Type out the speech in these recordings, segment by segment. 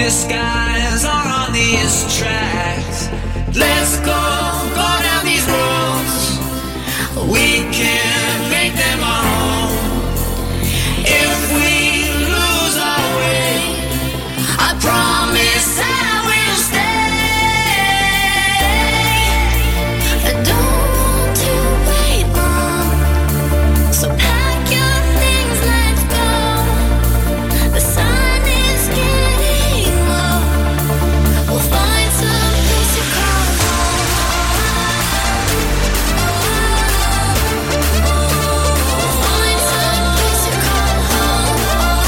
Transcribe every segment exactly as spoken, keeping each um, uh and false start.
skies are on these tracks. Let's go, go down these roads. We can make them our own. If we lose our way, I promise I will stay. I don't want to wait long, so pack your things, let's go. The sun is getting low. We'll find some place to call home. We'll find some place to call home.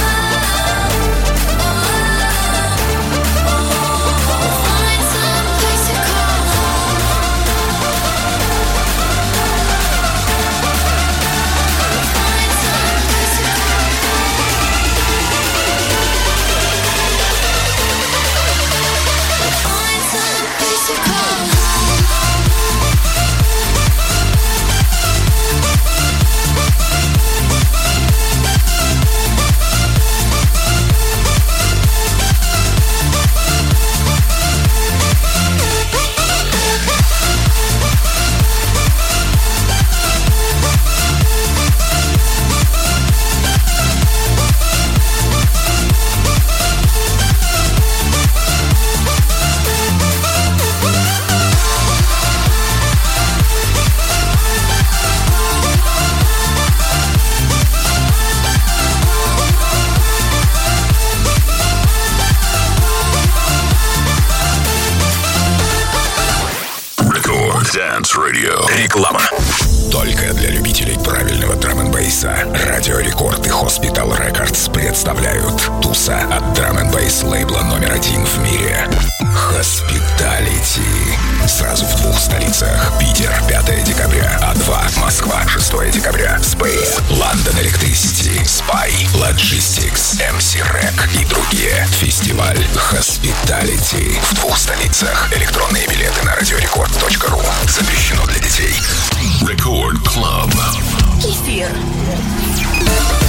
We'll find some place to call home. We'll find some place to call Find some place to call home. Record Dance Radio. Реклама. Только для любителей правильного драм-н-бейса Радио Рекорд и Hospital Records представляют туса от драм-н-бейс лейбла номер один в мире Hospitality. Сразу в двух столицах: Питер, пятое декабря, а два Москва, шестое декабря. Space, London Electricity, Spy, Logistics, эм си Rec и другие. Фестиваль Hospitality в двух столицах. Электронные билеты на радиорекорд точка ру. Запрещено для детей. Record Club. Кефир.